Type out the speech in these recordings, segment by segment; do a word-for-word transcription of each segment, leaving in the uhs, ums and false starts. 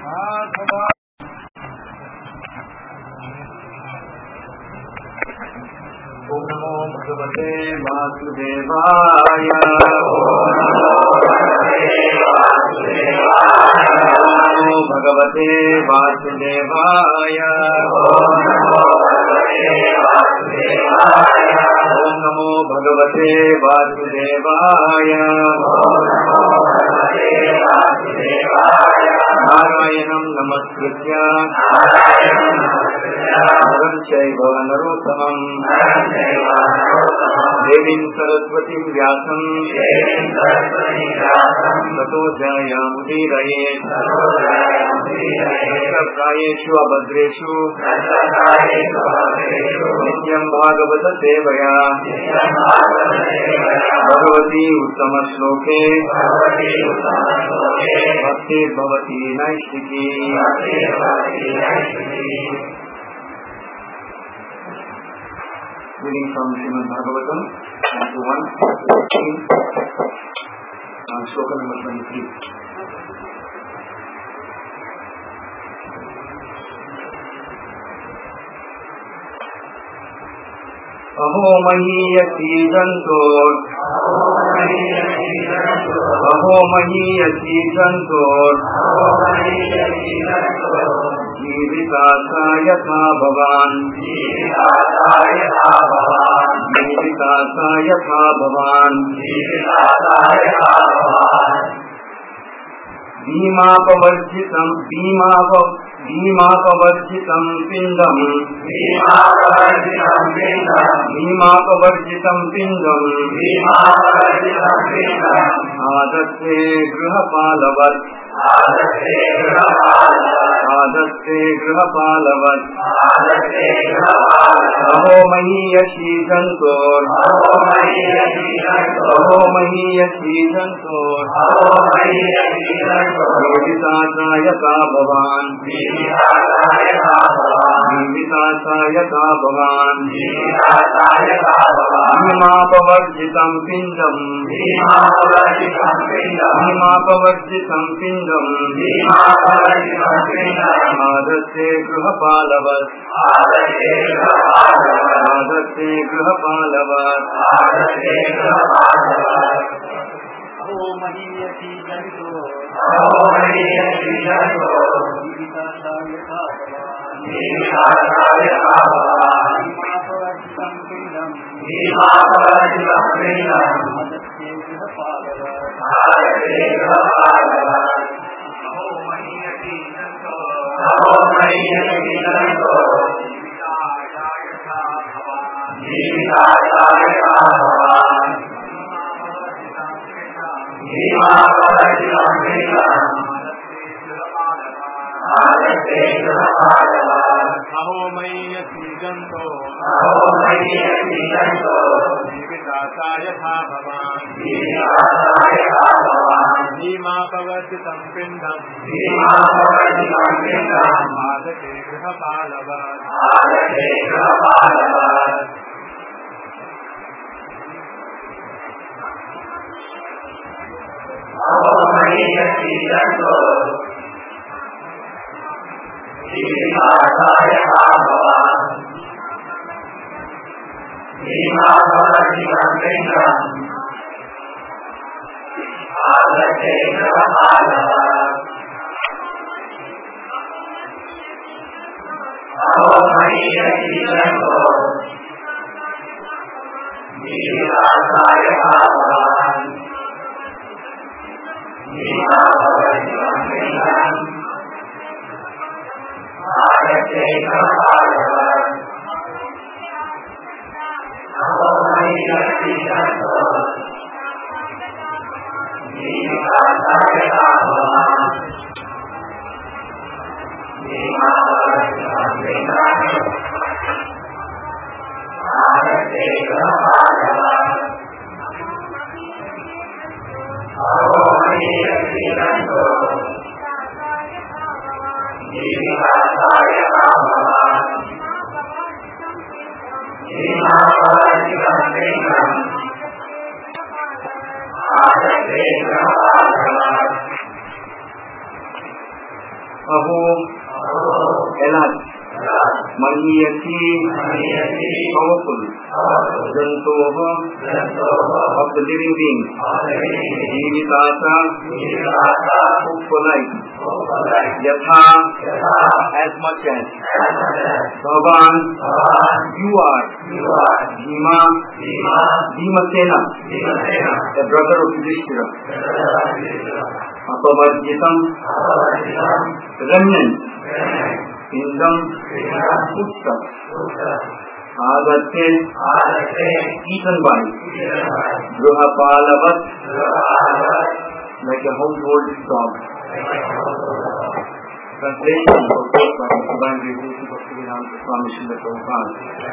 ओम नमो भगवते वासुदेवाय। ओम नमो भगवते वासुदेवाय। ओम नमो भगवते वासुदेवाय। नारायणं नमस्कृत्य नरं चैव नरोत्तमं देवीं सरस्वतीं व्यासं ततो जयमुदीरयेत्। प्रायेषु अभद्रेषु नित्यं भागवत सेवया भगवती उत्तम श्लोके भक्तिर्भवती नैष्ठिकी। Reading from Srimad Bhagavatam, chapter one, uh, sloka number twenty-three. अहो महीयसी जंतो अहो महीयसी जंतो जीविता यथा भवान् जीविता यथा भवान् भीमापवर्जितं भीमाप भीमापवर्जितं पिण्डं भीमापवर्जितं पिण्डं आदत्ते गृहपालवत् आदत्ते गृहपालवत्। अहो महीयसी जन्तोर् अहो महीयसी जन्तोर् जीविता यथा भवान् जीविता यथा भवान् भीमापवर्जितं पिण्डं भीमापवर्जितं पिण्डं आदत्ते गृहपालवत् आदत्ते गृहपालवत्। अहो महीयसी जंतो जीविता यथा भवान् भीमापवर्जितं पिण्डं आदत्ते गृहपालवत्। अहो महीयसी जंतो जीविता यथा भवान् आदत्ते गृहपालवत्। अहो महीयसी जंतो जीविता यथा भवान् भीमापवर्जितं पिण्डं आदत्ते गृहपालवत्। अहो महीयसी जंतो जीविता यथा भवान् भीमापवर्जितं पिण्डं आदत्ते गृहपालवत्। अहो महीयसी जंतो जीविता यथा भवान् भीमापवर्जितं पिण्डं आदत्ते गृहपालवत्। अहो महीयसी जंतो जीविता यथा भवान् भीमापवर्जितं पिण्डं आदत्ते गृहपालवत्। अहो महीयसी जंतो जीविता यथा भवान् भीमापवर्जितं पिण्डं आदत्ते गृहपालवत्। Aho, Elat, Maniyati, powerful, Jantoho, of the living being, Jivitata, hope for life, Yatha, as much as, Bhavan, you are, Bhima, Bhimasena, the brother of Yudhishthira, Apavarjitam, remnants, Indam, foodstuffs, Agate, eaten by, Gruhapalavat, like a household dog. Translation of both by Divine Revelation of Bhaktivedanta Swami Srila Prabhupada.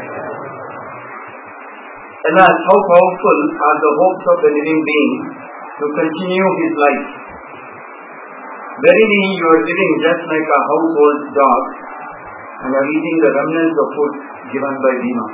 Alas, how powerful are the hopes of the living being to continue his life. Verily, you are living just like a household dog and are eating the remnants of food given by Bhima.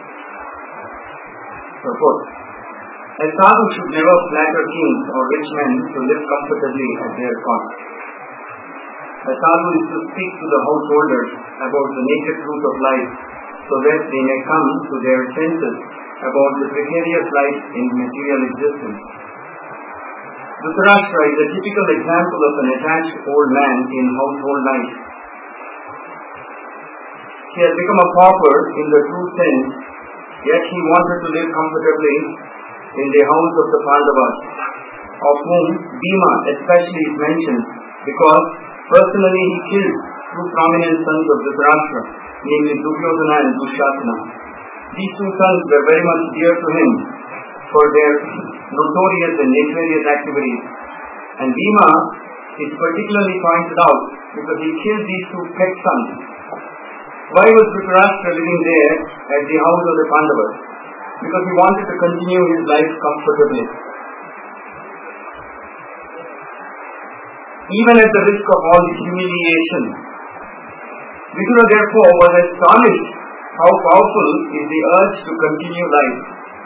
Purport. A sadhu should never flatter kings or rich men to live comfortably at their cost. A sadhu is to speak to the householders about the naked truth of life so that they may come to their senses about the precarious life in material existence. Dhritarashtra is a typical example of an attached old man in household life. He has become a pauper in the true sense, yet he wanted to live comfortably in the house of the Pandavas, of whom Bhima especially is mentioned, because personally he killed two prominent sons of Dhritarashtra, namely Duryodhana and Dushasana. These two sons were very much dear to him for their notorious and nefarious activities. And Bhima is particularly pointed out because he killed these two pet sons. Why was Dhritarashtra living there at the house of the Pandavas? Because he wanted to continue his life comfortably. Even at the risk of all humiliation, Vidura therefore was astonished how powerful is the urge to continue life.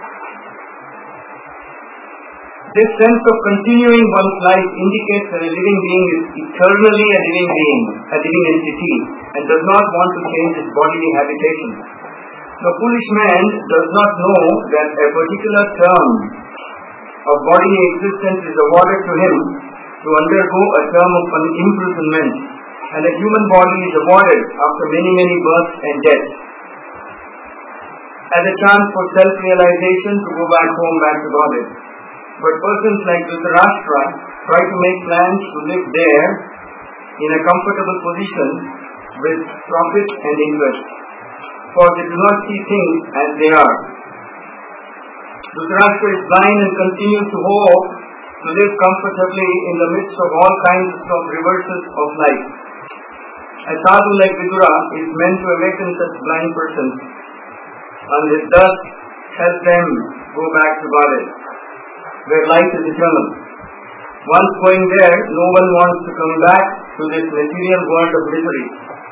This sense of continuing one's life indicates that a living being is eternally a living being, a living entity, and does not want to change its bodily habitation. The foolish man does not know that a particular term of bodily existence is awarded to him to undergo a term of imprisonment, and a human body is awarded after many, many births and deaths, as a chance for self-realization to go back home, back to Godhead. But persons like Dhritarashtra try to make plans to live there in a comfortable position with profit and interest, for they do not see things as they are. Dhritarashtra is blind and continues to hope to live comfortably in the midst of all kinds of reverses of life. A sadhu like Vidura is meant to awaken such blind persons, and it thus help them go back to Godhead, where life is eternal. Once going there, no one wants to come back to this material world of misery.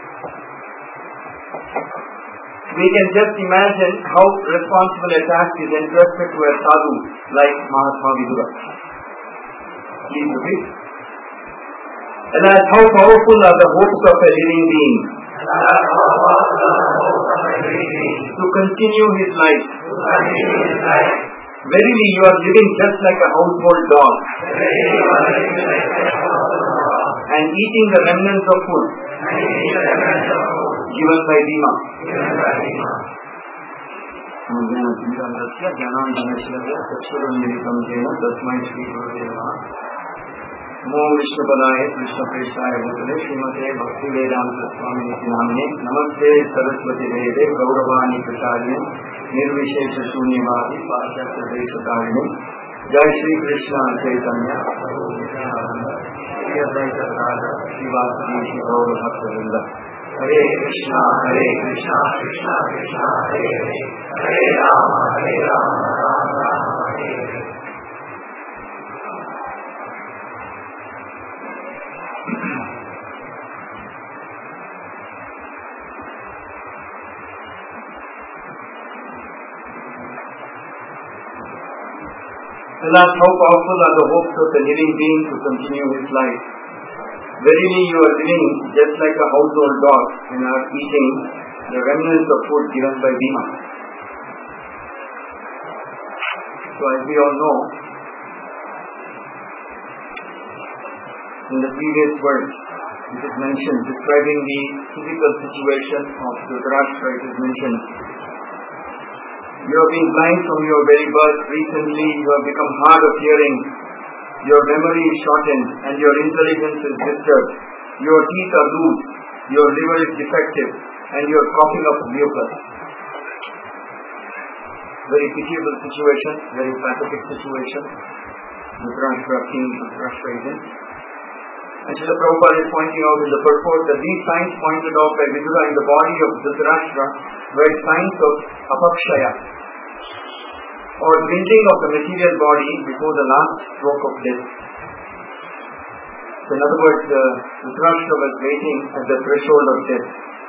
We can just imagine how responsible a task is entrusted to a sadhu like Mahatma Vidura. Please repeat. Alas, how powerful are the hopes of a living being to continue his life. Verily, you are living just like a household dog and eating the remnants of food given by Bhima. Namo Vishnupadaye Krishnapreshaya Bhutale Srimate Bhaktivedanta Swami Namne Namaste Saraswati Deve Gauravani Pracharine Nirvishesha Shunyavadi Paschatya Deshatarine Jai Shri Krishna Chaitanya Shri Advaita Radha Shivasati Shri Gaura Bhakta Hare Krishna Hare Krishna Krishna Krishna Hare Hare Hare Rama Hare Rama Rama Rama Hare Hare. Alas, how powerful are the hopes of the living being to continue his life. Verily you are living just like a household dog and are eating the remnants of food given by Bhima. So as we all know, in the previous verse, it is mentioned, describing the physical situation of Dhritarashtra, it is mentioned, you have been blind from your very birth. Recently you have become hard of hearing. Your memory is shortened and your intelligence is disturbed. Your teeth are loose. Your liver is defective and you are coughing up mucus. Very pitiable situation, very pathetic situation. Dhritarashtra, King Dhritarashtra is in. And Srila Prabhupada is pointing out in the purport that these signs pointed out by Vidura in the body of Dhritarashtra were signs of apakshaya, or dwindling of the material body before the last stroke of death. So in other words, uh, Dhritarashtra was waiting at the threshold of death.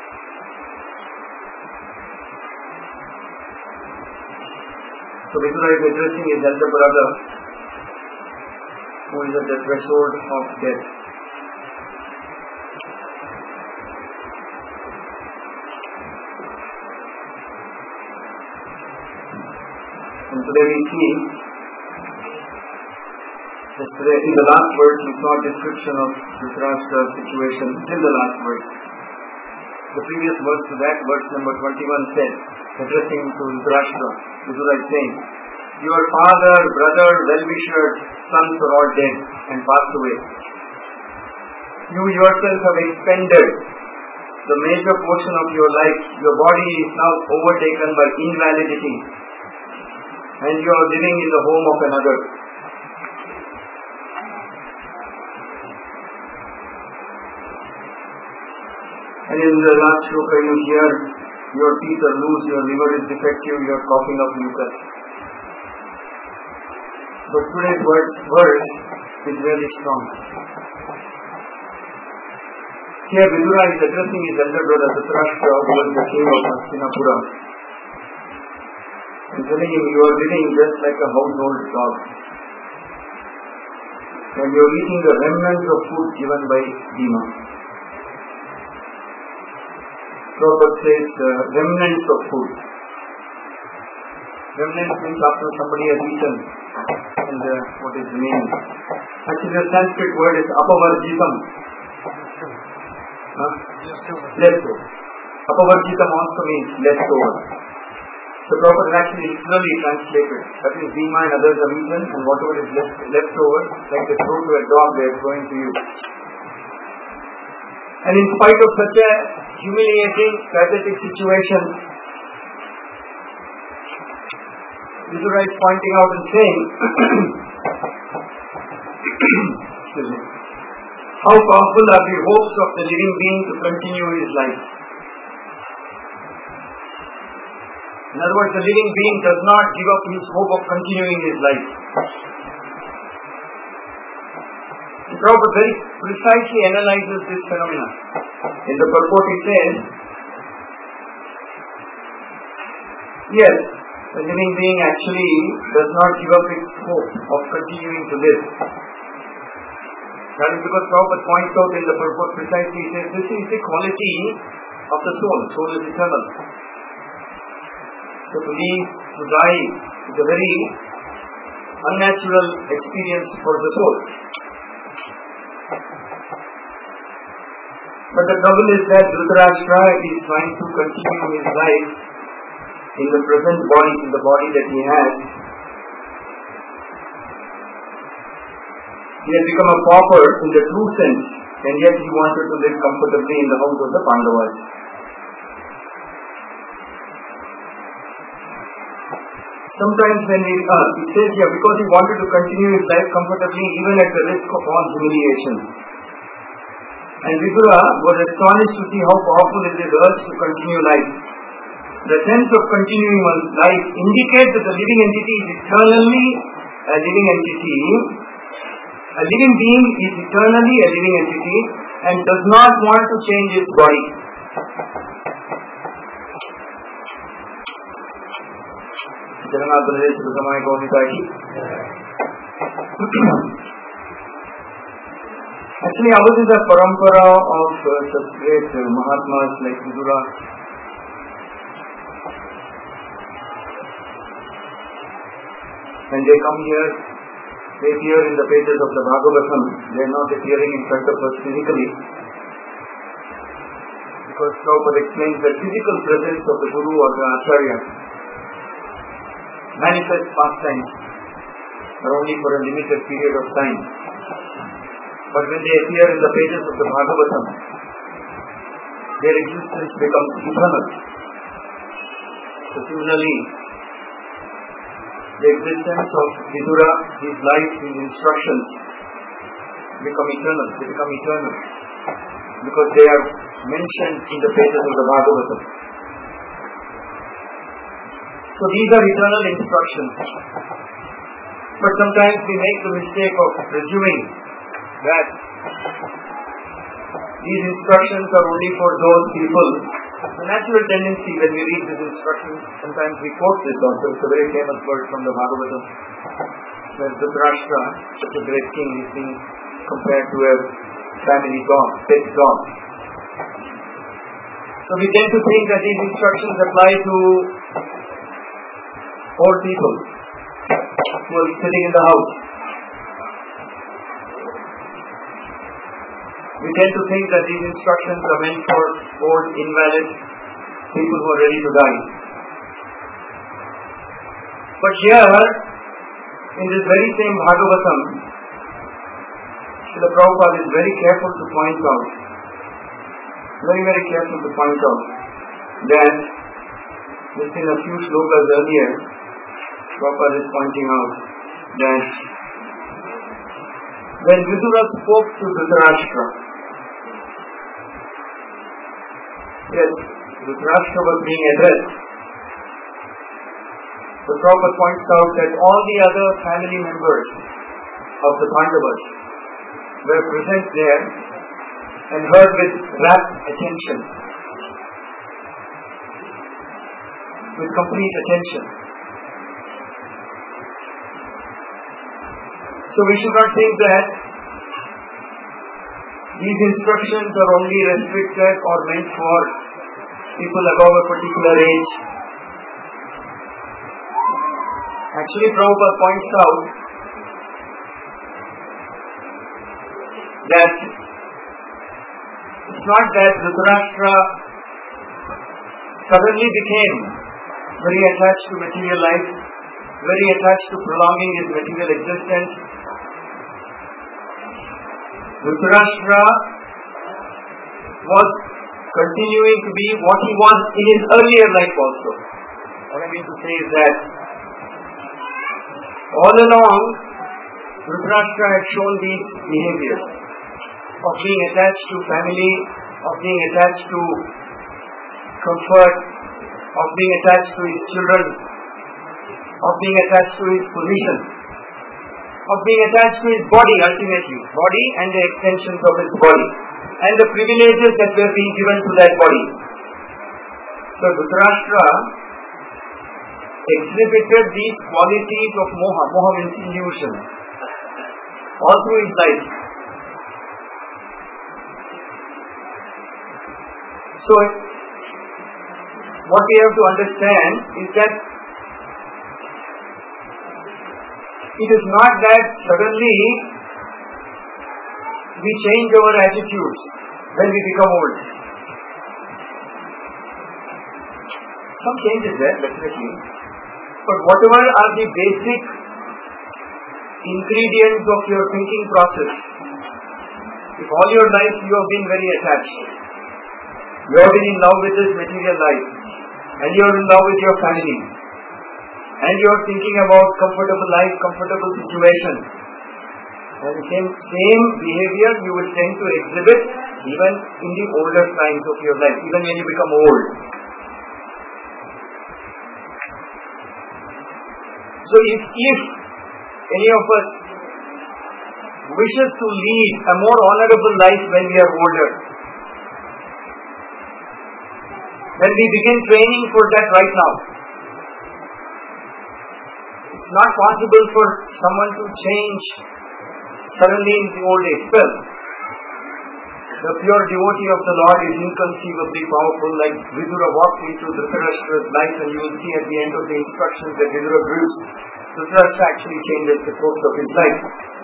So Vidura is addressing his elder brother who is at the threshold of death. And today we see, yesterday in the last verse we saw a description of Dhritarashtra's situation till the last verse. The previous verse to that, verse number twenty-one said, addressing to Dhritarashtra, Vidura is saying, your father, brother, well-wisher, sons are all dead and passed away. You yourself have expended the major portion of your life. Your body is now overtaken by invalidity, and you are living in the home of another. And in the last shloka you hear, your teeth are loose, your liver is defective, you are coughing up mucus. But today's verse, verse is really strong. Here Vidura is addressing his elder brother Dhritarashtra, who was the king of Hastinapura, and telling him, you are living just like a household dog, and you are eating the remnants of food given by Bhima. Prabhupada says uh, remnants of food. Remnants means after somebody has eaten, and uh, what is remaining. Actually the Sanskrit word is apavarjitam. Huh? Leftover. Apavarjitam also means leftover. So Prabhupada actually literally translated. That is, Bhima and others have eaten, and whatever is left, left over, like they throw to a dog, they are throwing to you. And in spite of such a humiliating, pathetic situation, Vidura is pointing out and saying, excuse me, how powerful are the hopes of the living being to continue his life. In other words, the living being does not give up his hope of continuing his life. The Prabhupada very precisely analyzes this phenomenon. In the purport he says, yes, the living being actually does not give up its hope of continuing to live. That is because Prabhupada points out in the purport precisely, he says, this is the quality of the soul. Soul is eternal. So to live, to die, is a very unnatural experience for the soul. But the trouble is that Dhritarashtra is trying to continue his life in the present body, in the body that he has. He has become a pauper in the true sense, and yet he wanted to live comfortably in the house of the Pandavas. Sometimes when he, uh, it says here, because he wanted to continue his life comfortably even at the risk of all humiliation. And Vidura was astonished to see how powerful is his urge to continue life. The sense of continuing one's life indicates that the living entity is eternally a living entity. A living being is eternally a living entity and does not want to change its body. Jagannath Pradesh Sukamai Gaurita ki. Actually, ours is a parampara of uh, such great uh, Mahatmas like Vidura. When they come here, they appear in the pages of the Bhagavatam. They are not appearing in front of us physically. Because Prabhupada explains that physical presence of the Guru or the Acharya manifest pastimes are only for a limited period of time. But when they appear in the pages of the Bhagavatam, their existence becomes eternal. So similarly, the existence of Vidura, his life, his instructions become eternal. They become eternal because they are mentioned in the pages of the Bhagavatam. So these are eternal instructions. But sometimes we make the mistake of presuming that these instructions are only for those people. The natural tendency when we read these instructions, sometimes we quote this also. It's a very famous word from the Bhagavatam, where Dhritarashtra, such a great king, is being compared to a family dog, pet dog. So we tend to think that these instructions apply to old people who are sitting in the house. We tend to think that these instructions are meant for old, invalid people who are ready to die. But here, in this very same Bhagavatam, Srila Prabhupada is very careful to point out, very, very careful to point out that just in a few shlokas earlier, Prabhupada is pointing out that when Vidura spoke to Dhritarashtra, yes, Dhritarashtra was being addressed. The Prabhupada points out that all the other family members of the Pandavas were present there and heard with rapt attention, with complete attention. So we should not think that these instructions are only restricted or meant for people above a particular age. Actually, Prabhupada points out that it's not that Dhritarashtra suddenly became very attached to material life, very attached to prolonging his material existence. Dhritarashtra was continuing to be what he was in his earlier life also. What I mean to say is that all along, Dhritarashtra had shown these behaviors of being attached to family, of being attached to comfort, of being attached to his children, of being attached to his position, of being attached to his body ultimately, body and the extensions of his body, and the privileges that were being given to that body. So Dhritarashtra exhibited these qualities of moha, moha means illusion, all through his life. So, what we have to understand is that it is not that suddenly we change our attitudes when we become old. Some changes there, definitely. But whatever are the basic ingredients of your thinking process, if all your life you have been very attached, you have been in love with this material life, and you are in love with your family, and you are thinking about comfortable life, comfortable situation, and the same, same behavior you will tend to exhibit even in the older times of your life, even when you become old. So if, if any of us wishes to lead a more honorable life when we are older, then we begin training for that right now. It's not possible for someone to change suddenly in the old age. Well, The pure devotee of the Lord is inconceivably powerful, like Vidura walked into Dhritarashtra's life, and you will see at the end of the instructions that Vidura gives, Dhritarashtra actually changes the course of his life.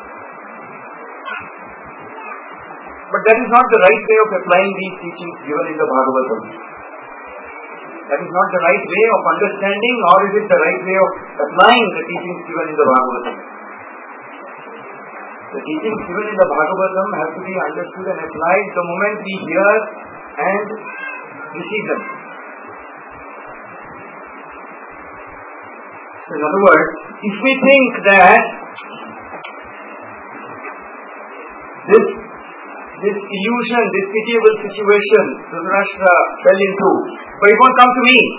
But that is not the right way of applying these teachings given in the Bhagavatam. That is not the right way of understanding, nor is it the right way of applying the teachings given in the Bhagavatam. The teachings given in the Bhagavatam have to be understood and applied the moment we hear and receive them. So in other words, if we think that this this illusion, this pitiable situation Dhritarashtra fell into, but it won't come to me.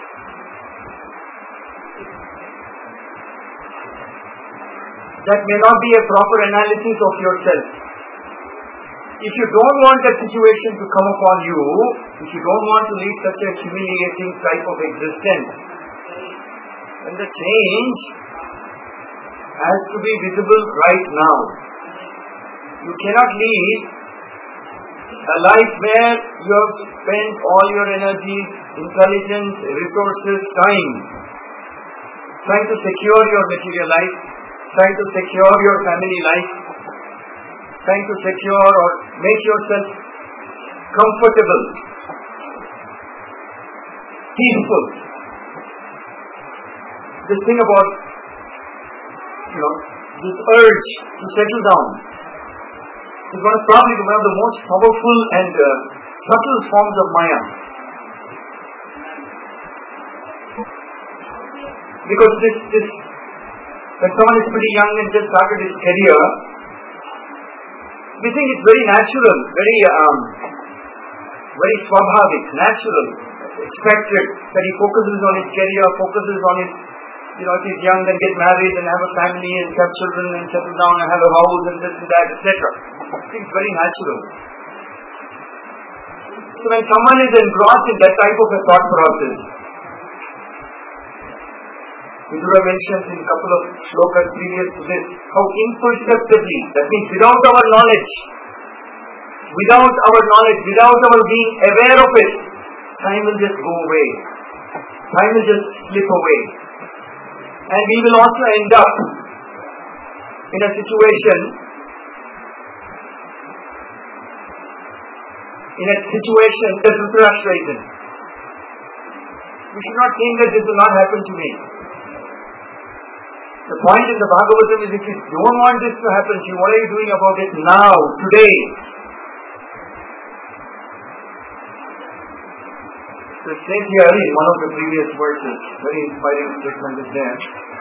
That may not be a proper analysis of yourself. If you don't want that situation to come upon you, if you don't want to lead such a humiliating type of existence, then the change has to be visible right now. You cannot lead a life where you have spent all your energy, intelligence, resources, time trying to secure your material life, trying to secure your family life, trying to secure or make yourself comfortable, peaceful. This thing about, you know, this urge to settle down is one of probably one of the most powerful and uh, subtle forms of Maya. Because this, this, when someone is pretty young and just started his career, we think it's very natural, very, um, very swabhavik, natural, expected that he focuses on his career, focuses on his, you know, if he's young, then get married and have a family and have children and settle down and have a house and this and that, et cetera. It's very natural. So when someone is engrossed in that type of a thought process, Vidura mentions in a couple of shlokas previous to this, how imperceptibly, that means without our knowledge, without our knowledge, without our being aware of it, time will just go away. Time will just slip away. And we will also end up in a situation, in a situation that Dhritarashtra is in. We should not think that this will not happen to me. The point in the Bhagavatam is, if you don't want this to happen to you, what are you doing about it now, today? So it says here in one of the previous verses, very inspiring statement is there,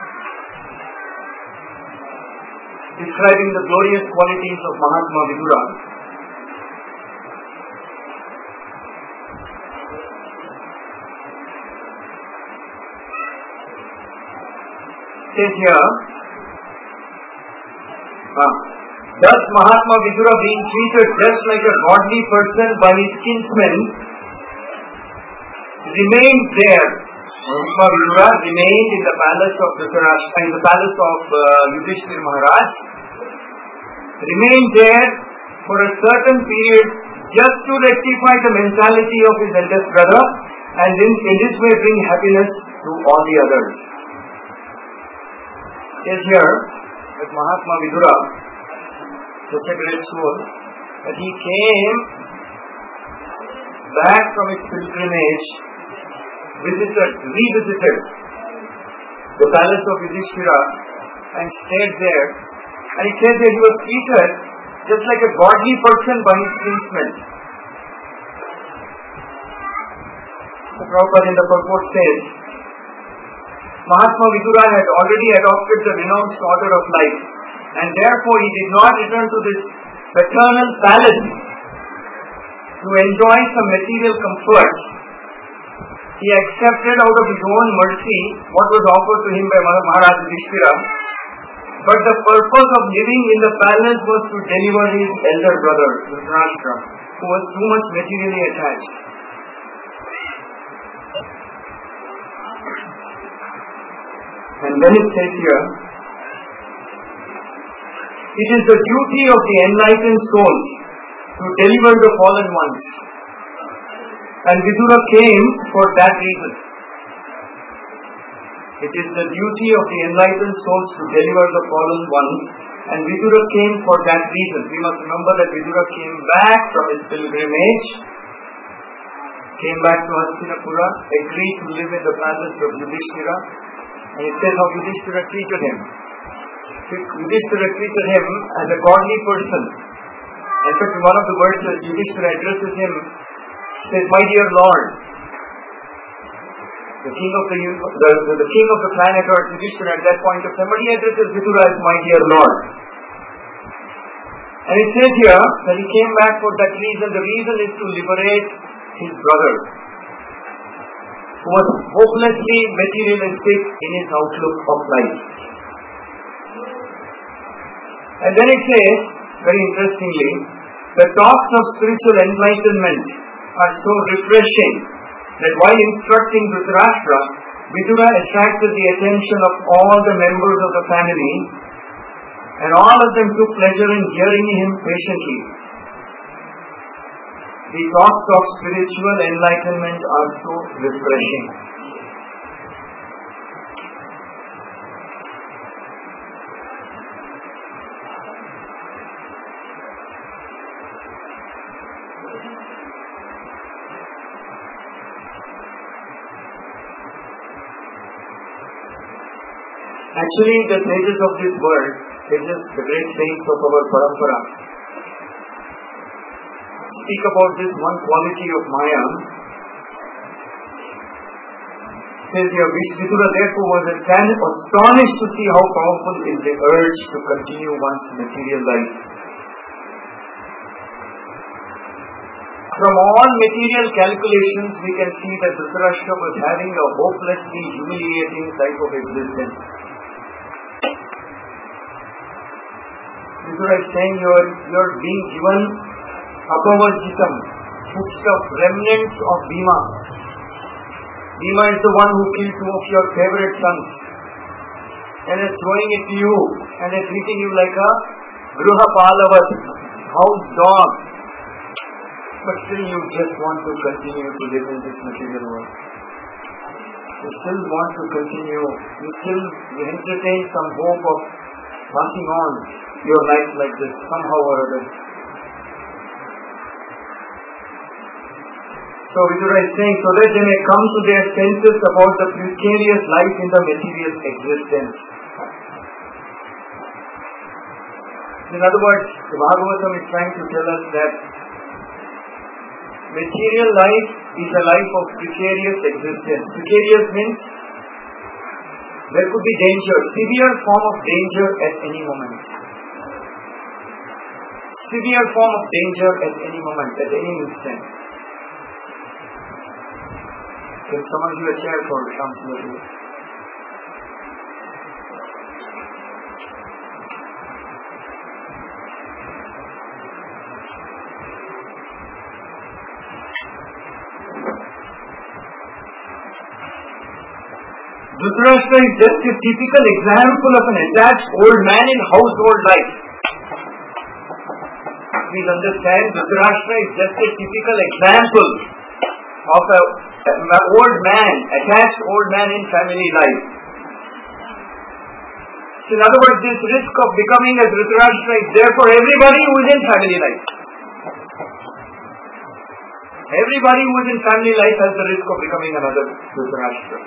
describing the glorious qualities of Mahatma Vidura. Says here, uh, thus Mahatma Vidura, being treated just like a godly person by his kinsmen, remained there. Mahatma Vidura remained in the palace of Dhritarashtra, in the palace of uh, Yudhishthira Maharaj, remained there for a certain period just to rectify the mentality of his eldest brother, and in, in this way bring happiness to all the others. It is here that Mahatma Vidura, such a great soul, that he came back from his pilgrimage, visited, revisited the palace of Yudhishthira and stayed there. And it says that he was treated just like a godly person by his kinsmen. The Prabhupada in the purport says, Mahatma Vidura had already adopted the renounced order of life, and therefore he did not return to this paternal palace to enjoy some material comforts. He accepted out of his own mercy what was offered to him by Maharaj Yudhishthira, but the purpose of living in the palace was to deliver his elder brother, Dhritarashtra, who was too much materially attached. And then it says here, it is the duty of the enlightened souls to deliver the fallen ones. And Vidura came for that reason. It is the duty of the enlightened souls to deliver the fallen ones, and Vidura came for that reason. We must remember that Vidura came back from his pilgrimage, came back to Hastinapura, agreed to live in the palace of Yudhishthira, and it says how Yudhishthira treated him. Yudhishthira treated him as a godly person. In fact, in one of the verses, Yudhishthira addresses him, says, "My dear Lord." The king of the, the, the, the king of the planet Earth, Yudhishthira, at that point of time, but he addresses Vidura as "my dear Lord." And it says here that he came back for that reason. The reason is to liberate his brother, who was hopelessly materialistic in his outlook of life. And then it says, very interestingly, the talks of spiritual enlightenment are so refreshing that while instructing Dhritarashtra, Vidura attracted the attention of all the members of the family, and all of them took pleasure in hearing him patiently. The talks of spiritual enlightenment are so refreshing. Actually, the sages of this world, sages, the great saints of our parampara, speak about this one quality of Maya. Says here, Vidura therefore was astonished to see how powerful is the urge to continue one's material life. From all material calculations, we can see that Dhritarashtra was having a hopelessly humiliating type of existence. Vidura is saying you are, you are being given Abhavajitam, foodstuff, remnants of Bhima. Bhima is the one who killed two of your favorite sons and is throwing it to you and is treating you like a Gruha Palavat, house dog. But still you just want to continue to live in this material world. You still want to continue, you still entertain some hope of passing on your life like this somehow or other. So Vidura is saying, so that they may come to their senses about the precarious life in the material existence. In other words, the Bhagavatam is trying to tell us that material life is a life of precarious existence. Precarious means there could be danger, severe form of danger at any moment. Severe form of danger at any moment, at any instant. Can someone give a chair for Shamsundar? Dhritarashtra is just a typical example of an attached old man in household life. Please understand, Dhritarashtra is just a typical example of a an old man, attached old man in family life. So in other words, this risk of becoming a Dhritarashtra is there for everybody who is in family life. Everybody who is in family life has the risk of becoming another Dhritarashtra.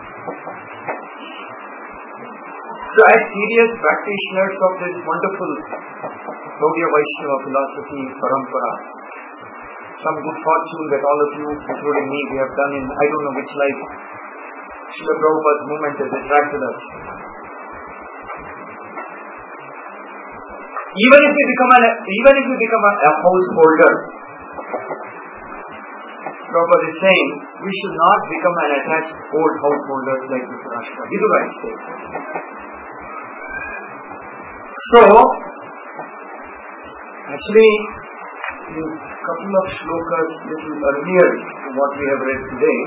So as serious practitioners of this wonderful Gaudiya Vaishnava philosophy, parampara, some good fortune that all of you, including me, we have done in I don't know which life, Srila Prabhupada's movement has attracted us. Even if we become an even if we become a, a householder, Prabhupada is saying we should not become an attached old householder like Dhritarashtra. Vidura is saying. So, actually, in a couple of shlokas little earlier to what we have read today,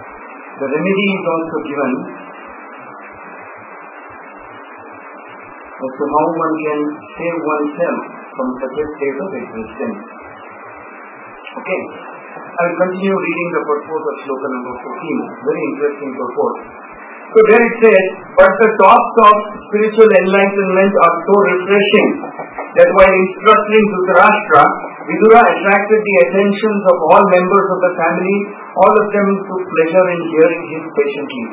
the remedy is also given. as to how one can save oneself from such a state of existence. Okay, I will continue reading the purport of sloka number fourteen. Very interesting purport. So there it says, but the talks of spiritual enlightenment are so refreshing that while instructing Dhritarashtra, Vidura attracted the attentions of all members of the family. All of them took pleasure in hearing him patiently.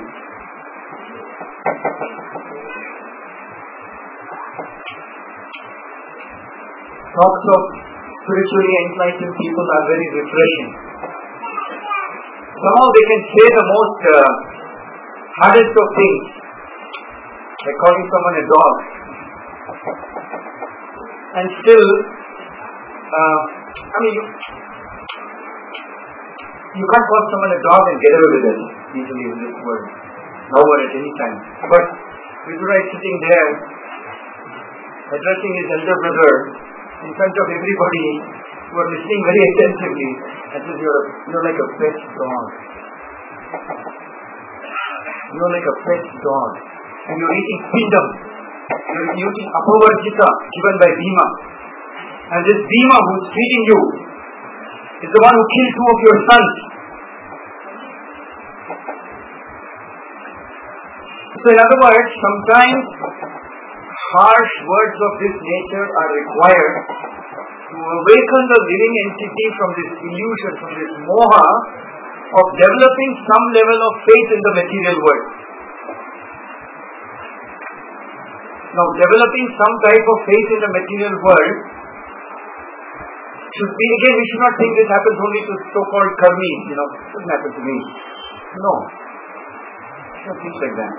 Talks of spiritually enlightened people are very refreshing. Somehow they can say the most uh, hardest of things, like calling someone a dog, and still, uh, I mean, you, you can't call someone a dog and get away with it easily in this world, now or at any time. But Vidura is sitting there, addressing his elder brother in front of everybody who are listening very attentively, and says, you're, you're like a pet dog. You're like a pet dog. And you're eating pindam. You're eating apavarjita given by Bhima. And this Bhima who's feeding you is the one who killed two of your sons. So in other words, sometimes harsh words of this nature are required to awaken the living entity from this illusion, from this moha of developing some level of faith in the material world. Now, developing some type of faith in the material world should be, again, we should not think this happens only to so-called karmis, you know, it doesn't happen to me. No. We should not think like that.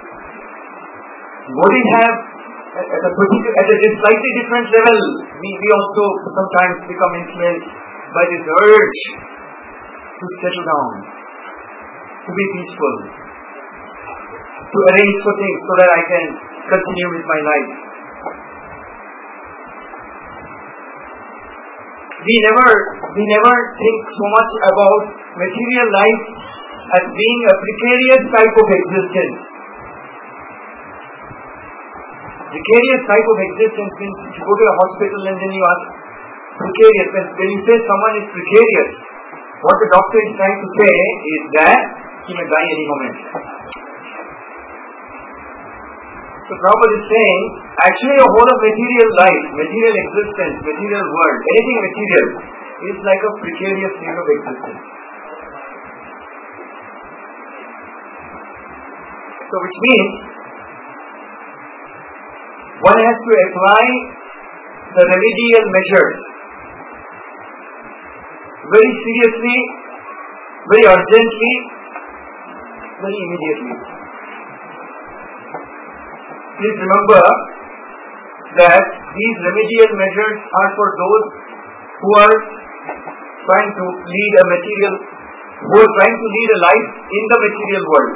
What we have at a particular, at a slightly different level, we, we also sometimes become influenced by this urge to settle down, to be peaceful, to arrange for things so that I can continue with my life. We never, we never think so much about material life as being a precarious type of existence. Precarious type of existence means if you go to a hospital and then you ask precarious, when, when you say someone is precarious, what the doctor is trying to say is that he may die any moment. So Prabhupada is saying, actually the whole of material life, material existence, material world, anything material is like a precarious state of existence. So which means, one has to apply the remedial measures very seriously, very urgently, very immediately. Please remember that these remedial measures are for those who are trying to lead a material, who are trying to lead a life in the material world.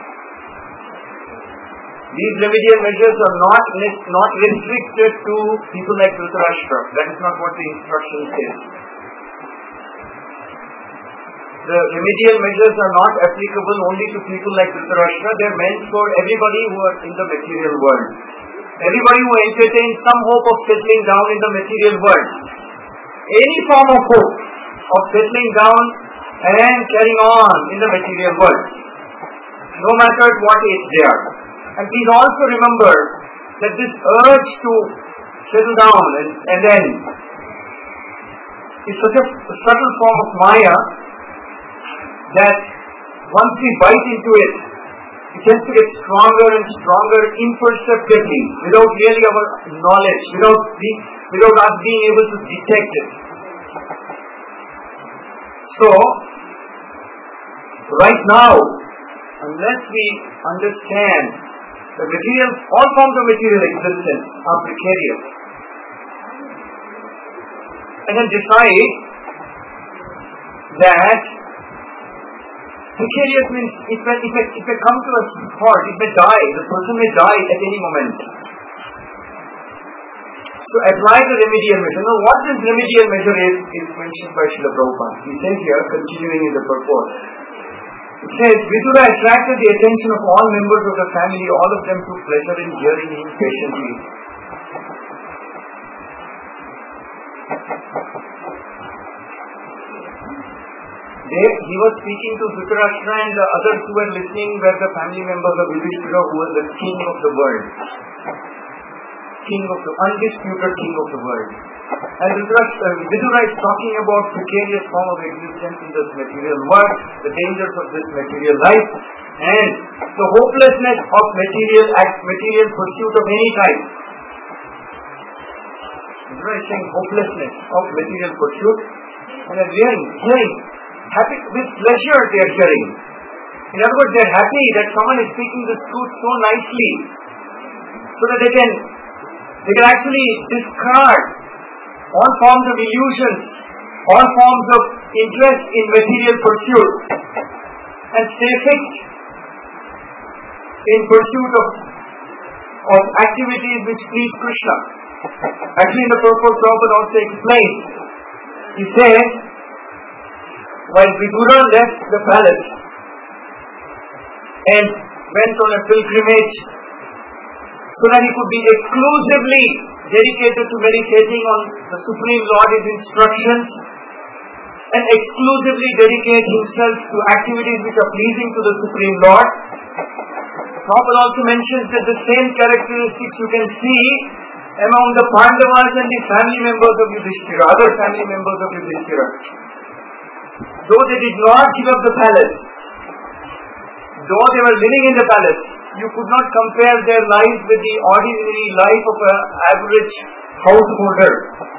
These remedial measures are not, not restricted to people like Dhritarashtra. That is not what the instruction says. The remedial measures are not applicable only to people like Dhritarashtra. They are meant for everybody who are in the material world. Everybody who entertains some hope of settling down in the material world. Any form of hope of settling down and carrying on in the material world. No matter at what age they are. And please also remember that this urge to settle down and, and then is such a subtle form of Maya that once we bite into it, it tends to get stronger and stronger imperceptibly, without really our knowledge, without being, without us being able to detect it. So, right now, unless we understand the material, all forms of material existence are precarious, and then decide that precarious means if I, if I, if I come to a thought, it may die, the person may die at any moment. So apply the remedial measure. Now what this remedial measure is, is mentioned by Srila Prabhupada. He says here, continuing in the purport, It says, Vidura attracted the attention of all members of the family. All of them took pleasure in hearing him patiently. There, he was speaking to Dhritarashtra, and the others who were listening were the family members of Yudhishthira, who was the king of the world. King of the undisputed king of the world. And Vidura is talking about precarious form of existence in this material world, the dangers of this material life, and the hopelessness of material act, material pursuit of any type. Vidura is saying hopelessness of material pursuit, and they are hearing, hearing, happy with pleasure they are hearing. In other words, they are happy that someone is speaking this truth so nicely, so that they can they can actually discard all forms of illusions, all forms of interest in material pursuit, and stay fixed in pursuit of, of activities which please Krishna. Actually, in the purport, Prabhupada also explains. He says, while Vidura left the palace and went on a pilgrimage so that he could be exclusively dedicated to meditating on the Supreme Lord, His instructions, and exclusively dedicate himself to activities which are pleasing to the Supreme Lord. Prabhupada also mentions that the same characteristics you can see among the Pandavas and the family members of Yudhishthira, other family members of Yudhishthira. Though they did not give up the palace, though they were living in the palace, you could not compare their lives with the ordinary life of an average householder.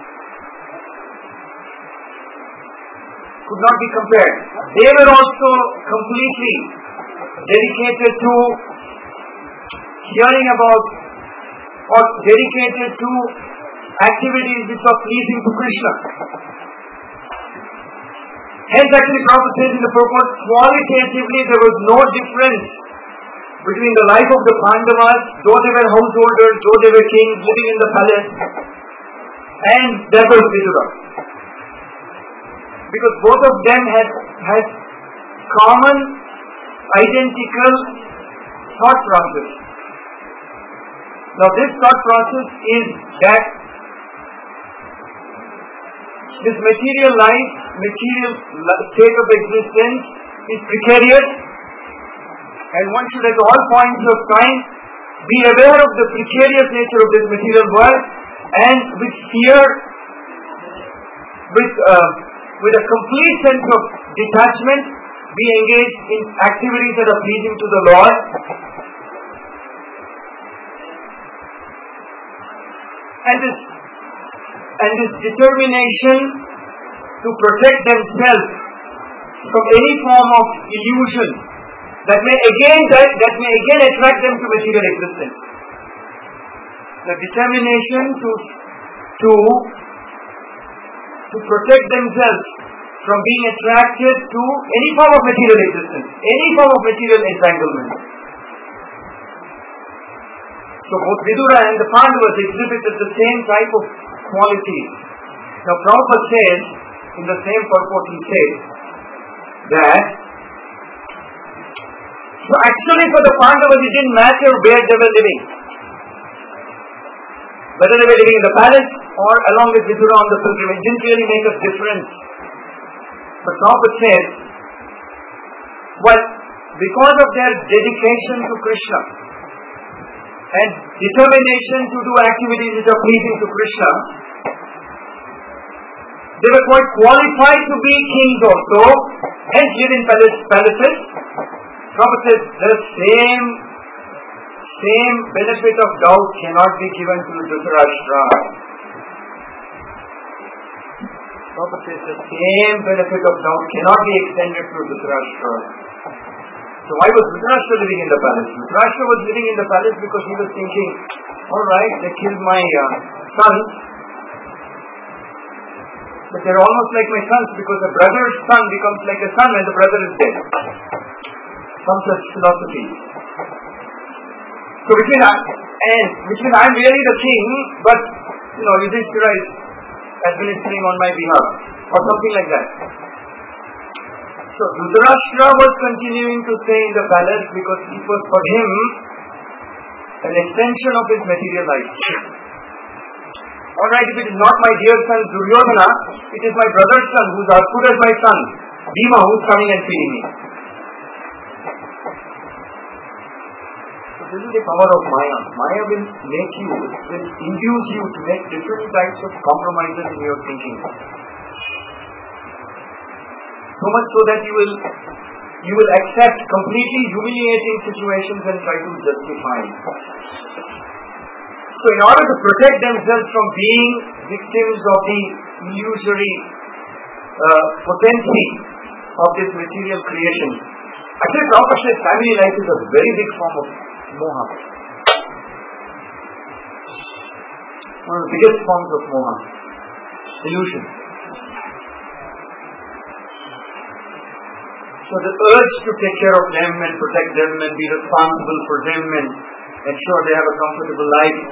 Could not be compared. They were also completely dedicated to hearing about or dedicated to activities which are pleasing to Krishna. Hence, actually, Prabhupada says in the purport, qualitatively there was no difference between the life of the Pandavas, though they were householders, though they were kings living in the palace, and there was Vidura. Because both of them had, had common, identical thought process. Now this thought process is that this material life, material state of existence is precarious, and one should at all points of time be aware of the precarious nature of this material world, and with fear, with uh, with a complete sense of detachment, be engaged in activities that are pleasing to the Lord. And this and this determination to protect themselves from any form of illusion that may again that, that may again attract them to material existence. The determination to to to protect themselves from being attracted to any form of material existence, any form of material entanglement. So both Vidura and the Pandavas exhibited the same type of qualities. Now Prabhupada says, in the same purport he says, that so actually for the Pandavas it didn't matter where they were living. Whether they were living in the palace or along with Vidura on the pilgrimage, it didn't really make a difference. But Prabhupada says, well, because of their dedication to Krishna and determination to do activities which are pleasing to Krishna, they were quite qualified to be kings also, hence live in palace, palaces. Prabhupada says the same, same benefit of doubt cannot be given to Dhritarashtra. Prabhupada says the same benefit of doubt cannot be extended to Dhritarashtra. So why was Dhritarashtra living in the palace? Dhritarashtra was living in the palace because he was thinking, alright, they killed my uh, sons, but they're almost like my sons because the brother's son becomes like a son when the brother is dead. Some such philosophy. So which means, I, and, which means I'm really the king, but you know, Yudhishthira is administering on my behalf, or something like that. So Dhritarashtra was continuing to stay in the palace because it was for him an extension of his material life. Alright, if it is not my dear son Duryodhana, it is my brother's son who is as good as my son, Bhima, who is coming and feeding me. So this is the power of Maya. Maya will make you, will induce you to make different types of compromises in your thinking. So much so that you will you will accept completely humiliating situations and try to justify. So in order to protect themselves from being victims of the illusory uh, potency of this material creation, actually Prabhupada's family life is a very big form of moha. One of the biggest forms of moha, illusion. So the urge to take care of them and protect them and be responsible for them and ensure they have a comfortable life.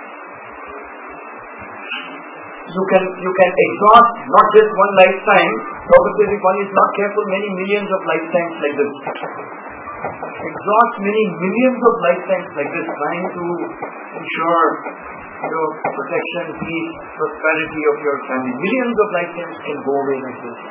You can you can exhaust not just one lifetime. Probably if one is not careful, many millions of lifetimes like this. Exhaust many millions of lifetimes like this, trying to ensure your protection, peace, prosperity of your family. Millions of lifetimes can go away like this.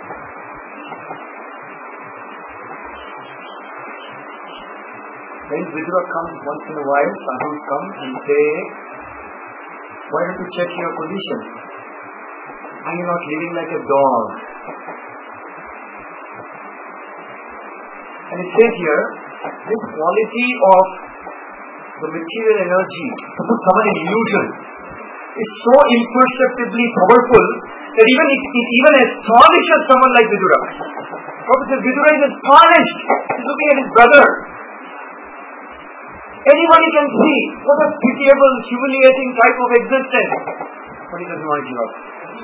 When Vidura comes once in a while, sadhus come and say, why don't you check your position? Are you not living like a dog? And it says here, this quality of the material energy to put someone in illusion is so imperceptibly powerful that even it, it even astonishes someone like Vidura. Professor Vidura is astonished. He's looking at his brother. Anybody can see what a pitiable, humiliating type of existence. But he doesn't want to give up.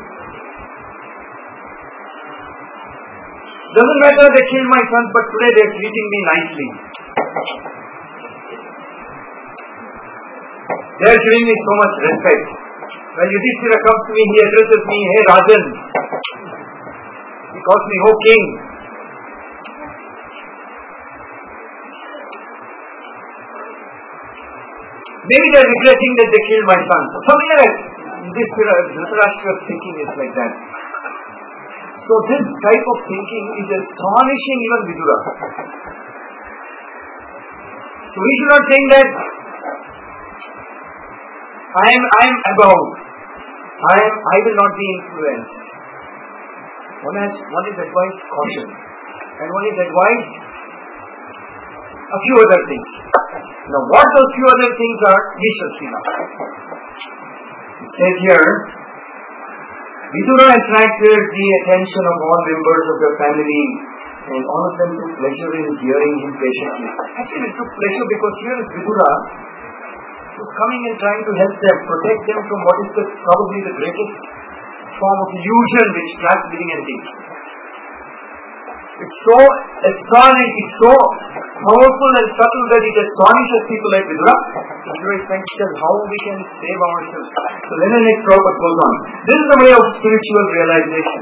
Doesn't matter they killed my son, but today they are treating me nicely. They are giving me so much respect. When Yudhishthira comes to me, he addresses me, hey Rajan. He calls me, oh king. Maybe they are regretting that they killed my son. Something like that. This Dhritarashtra's thinking is like that. So this type of thinking is astonishing even Vidura. So we should not think that I am I am above. I am I will not be influenced. One has one is advised caution, and one is advised a few other things. Now what those few other things are, we shall see now. It says here, Vidura attracted the attention of all members of the family, and all of them took pleasure in hearing him patiently. Actually, it took pleasure because here is Vidura who's coming and trying to help them, protect them from what is the, probably the greatest form of illusion which traps living entities. It's so astonishing, it's so powerful and subtle that it astonishes people like Vidura. Vidura is trying to tell how we can save ourselves. So then the next Prabhupada goes on. This is the way of spiritual realization.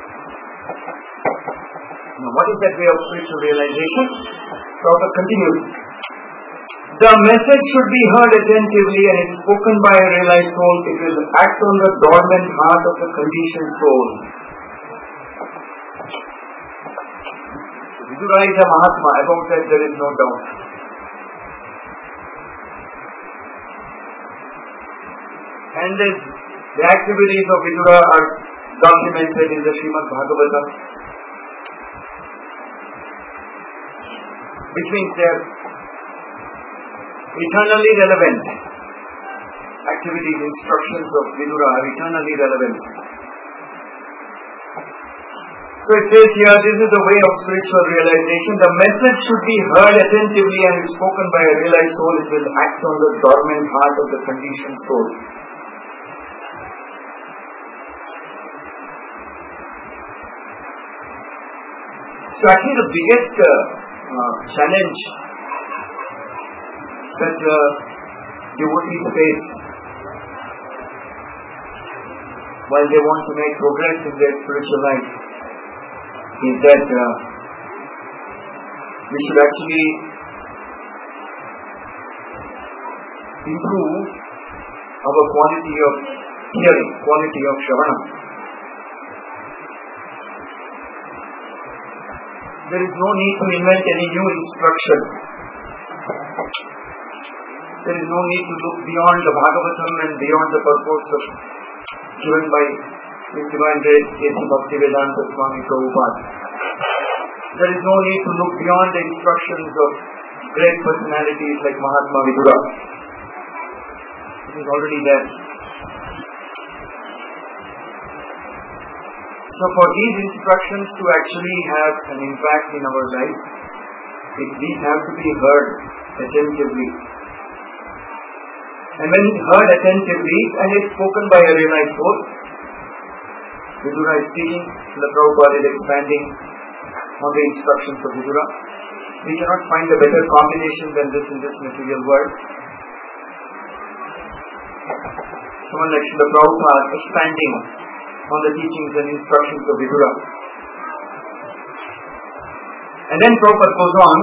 Now what is that way of spiritual realization? Prabhupada continues. The message should be heard attentively and if spoken by a realized soul, it will act on the dormant heart of the conditioned soul. Vidura is a Mahatma, about that there is no doubt. And this, the activities of Vidura are documented in the Srimad Bhagavatam, which means they are eternally relevant. Activities, instructions of Vidura are eternally relevant. So it says here, this is the way of spiritual realization. The message should be heard attentively and is spoken by a realized soul. It will act on the dormant heart of the conditioned soul. So actually the biggest uh, uh, challenge that uh, devotees face while they want to make progress in their spiritual life is that uh, we should actually improve our quality of hearing, quality of Shravana. There is no need to invent any new instruction. There is no need to look beyond the Bhagavatam and beyond the purports of given by His Divine Grace A C Bhaktivedanta Swami Prabhupada. There is no need to look beyond the instructions of great personalities like Mahatma Vidura. It is already there. So for these instructions to actually have an impact in our life, it, these have to be heard attentively. And when heard attentively and it's spoken by a realized soul, Vidura is speaking, the Prabhupada is expanding on the instructions of Vidura. We cannot find a better combination than this in this material world. Someone like Srila Prabhupada expanding on the teachings and instructions of Vidura. And then Prabhupada goes on,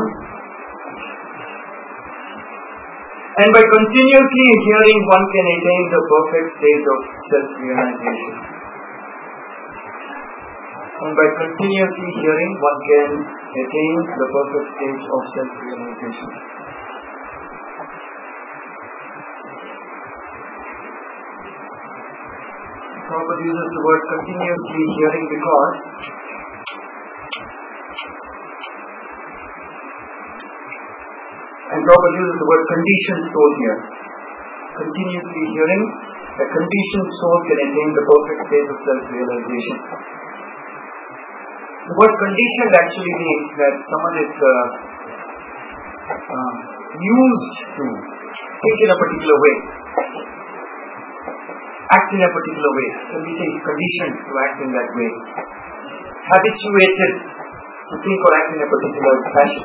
and by continuously hearing one can attain the perfect state of self-realization. And by continuously hearing one can attain the perfect state of self-realization. Prabhupada uses the word continuously hearing because and Prabhupada uses the word conditioned soul here. Continuously hearing, a conditioned soul can attain the perfect state of self-realization. The word conditioned actually means that someone is uh, uh, used to think in a particular way, act in a particular way. So we say conditioned to act in that way. Habituated to think or act in a particular fashion.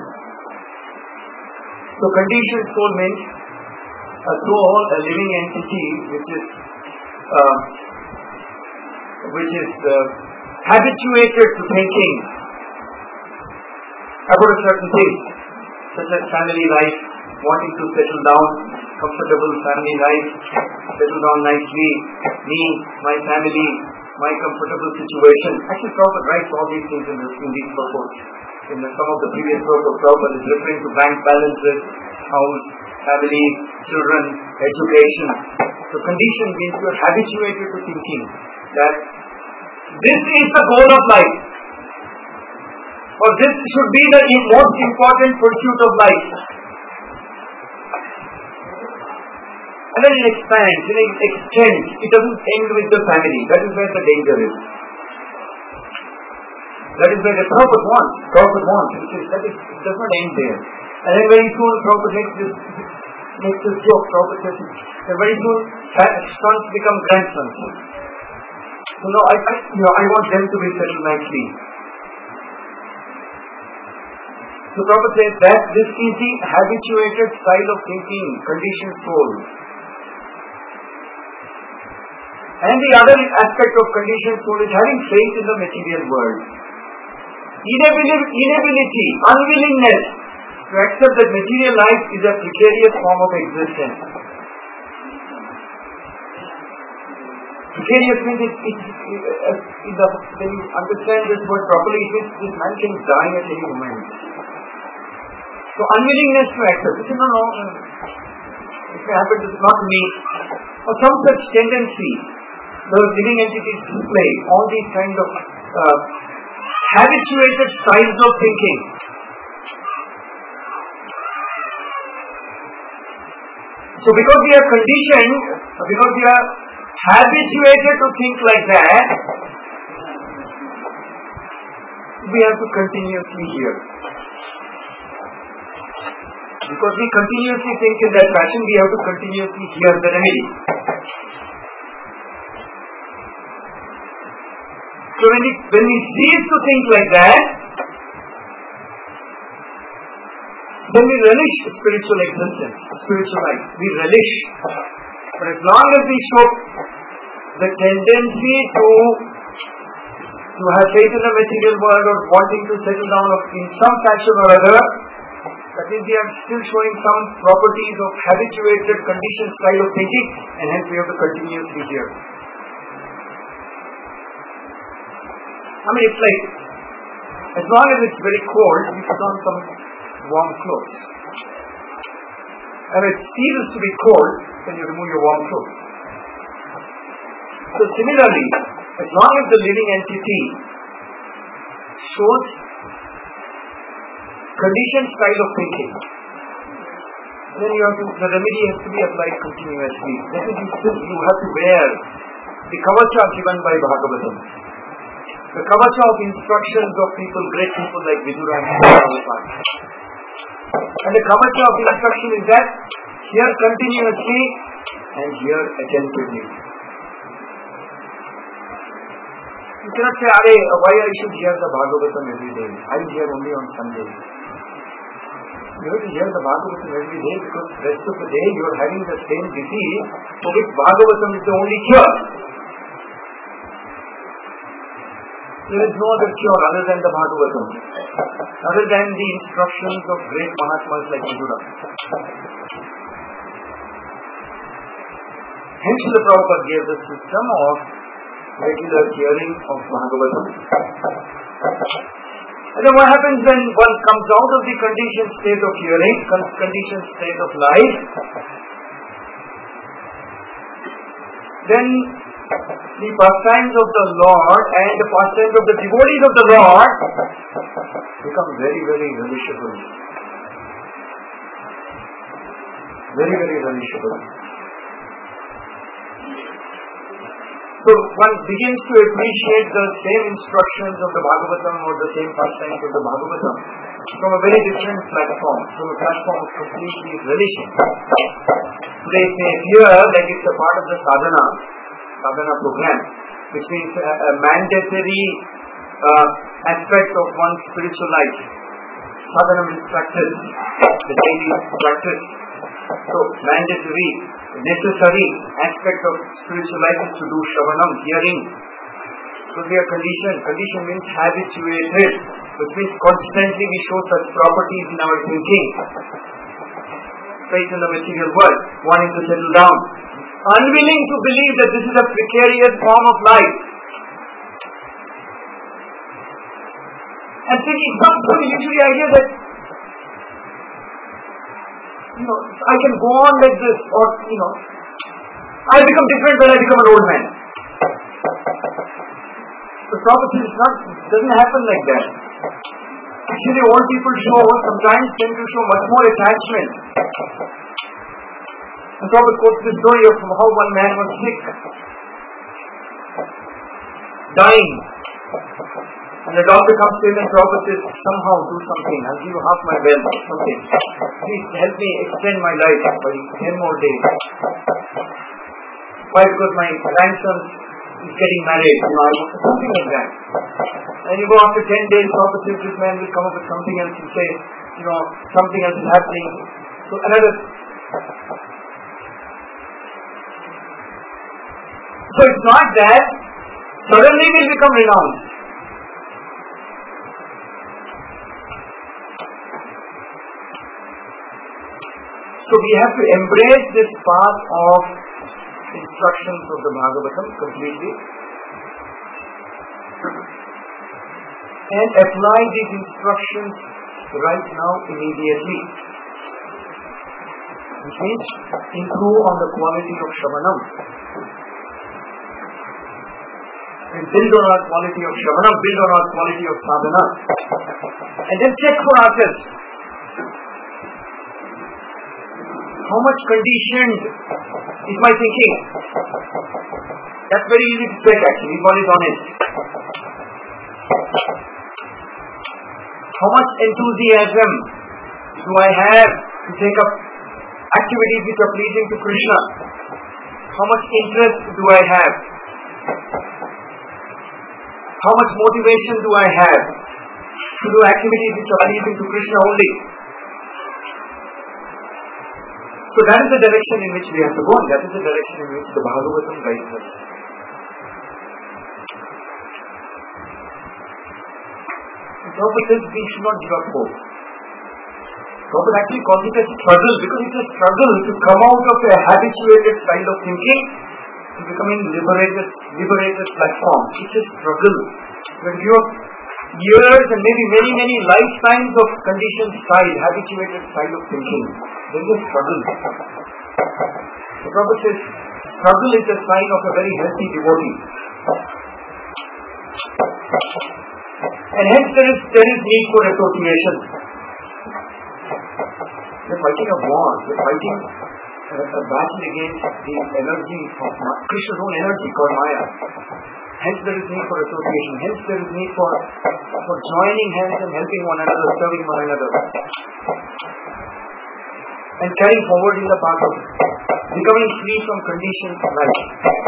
So conditioned soul means a soul, a living entity which is uh, which is uh, habituated to thinking about a certain things, such as family life, wanting to settle down, comfortable family life, settle down nicely, me, my family, my comfortable situation. Actually, Prabhupada writes all these things in, this, in these purports. In the, some of the previous purports, Prabhupada is referring to bank balances, house, family, children, education. So condition means you are habituated to thinking that this is the goal of life, or this should be the most important pursuit of life. And then it expands, it extends. It doesn't end with the family. That is where the danger is. That is where the Prabhupada wants. Prabhupada wants. It, is, that is, it does not end there. And then very soon Prabhupada makes this, makes this joke. Prabhupada says, that very soon sons become grandsons. You know, I, I, you know, I want them to be settled nicely. So Prabhupada says that this is the habituated style of thinking, conditioned soul. And the other aspect of conditioned soul is having faith in the material world. Inability, inability, unwillingness to accept that material life is a precarious form of existence. Precarious means it, it, it, it, it, the, when you understand this word properly, it means this man can die at any moment. So unwillingness to accept. You know, no, it may happen, this is not me. Or some such tendency. Those living entities display all these kind of uh, habituated styles of thinking. So because we are conditioned, because we are habituated to think like that, we have to continuously hear. Because we continuously think in that fashion, we have to continuously hear the remedy. So when we, when we cease to think like that, then we relish spiritual existence, spiritual life. We relish. But as long as we show the tendency to, to have faith in the material world or wanting to settle down in some fashion or other, That means we are still showing some properties of habituated conditioned style of thinking, and hence we have to continuously hear. I mean, it's like, as long as it's very cold, you put on some warm clothes. And if it ceases to be cold, then you remove your warm clothes. So similarly, as long as the living entity shows conditioned style of thinking, then you have to, the remedy has to be applied continuously. That is, you still you have to wear the kavacha given by Bhagavatam. The kavacha of instructions of people, great people like Vidura and Prabhupada. And the kavacha of instruction is that hear continuously and hear attentively. You cannot say, why I should hear the Bhagavatam every day? I hear only on Sunday. You have to hear the Bhagavatam every day because the rest of the day you are having the same disease for which Bhagavatam is the only cure. There is no other cure other than the Bhagavatam, other than the instructions of great Mahatmas like Vidura. Hence the Prabhupada gave the system of regular hearing of Bhagavatam. And then what happens when one comes out of the conditioned state of hearing, conditioned state of life, then the pastimes of the Lord and the pastimes of the devotees of the Lord become very, very relishable. Very, very relishable. So one begins to appreciate the same instructions of the Bhagavatam or the same pastimes of the Bhagavatam from a very different platform, from a platform of completely relation. Today it may appear that it's a part of the sadhana, sadhana program, which means a, a mandatory uh, aspect of one's spiritual life. Sadhana means practice, the daily practice. So mandatory, necessary aspect of spiritual life is to do shravanam, hearing. So we are conditioned. Condition means habituated, which means constantly we show such properties in our thinking. Straight in the material world, wanting to settle down, unwilling to believe that this is a precarious form of life. And thinking, some people usually idea that you know, I can go on like this, or you know, I become different when I become an old man. The prophecy is not, doesn't happen like that. Actually, old people show, sometimes tend to show much more attachment. The prophet quotes the story of how one man was sick, dying. And the doctor comes to him and Prabhupada says, somehow do something, I'll give you half my wealth or something. Please help me extend my life by ten more days. Why? Because my grandson is getting married, you know, something like that. And you go after ten days, Prabhupada says, this man will come up with something else and say, you know, something else is happening. So another. So it's not that suddenly we'll become renounced. So we have to embrace this path of instructions of the Bhagavatam completely and apply these instructions right now immediately. Which means improve on the quality of Shravanam. And build on our quality of Shravanam, build on our quality of Sadhana. And then check for ourselves. How much conditioned is my thinking? That's very easy to check actually, if one is honest. How much enthusiasm do I have to take up activities which are pleasing to Krishna? How much interest do I have? How much motivation do I have to do activities which are pleasing to Krishna only? So that is the direction in which we have to go, and that is the direction in which the Bhagavatam guides us. The Prabhupada says we should not give up hope. Prabhupada actually calls it a struggle because it's a struggle to come out of a habituated style of thinking to becoming liberated, liberated platform. It's a struggle. When you have years and maybe many, many lifetimes of conditioned style, habituated style of thinking, there is a struggle. The Prabhupada says, struggle is a sign of a very healthy devotee. And hence there is, there is need for association. We're fighting a war. We're fighting a, a battle against the energy of Krishna's own energy called Maya. Hence there is need for association. Hence there is need for, for joining hands and helping one another, serving one another. And carrying forward in the path of becoming free from conditioned life.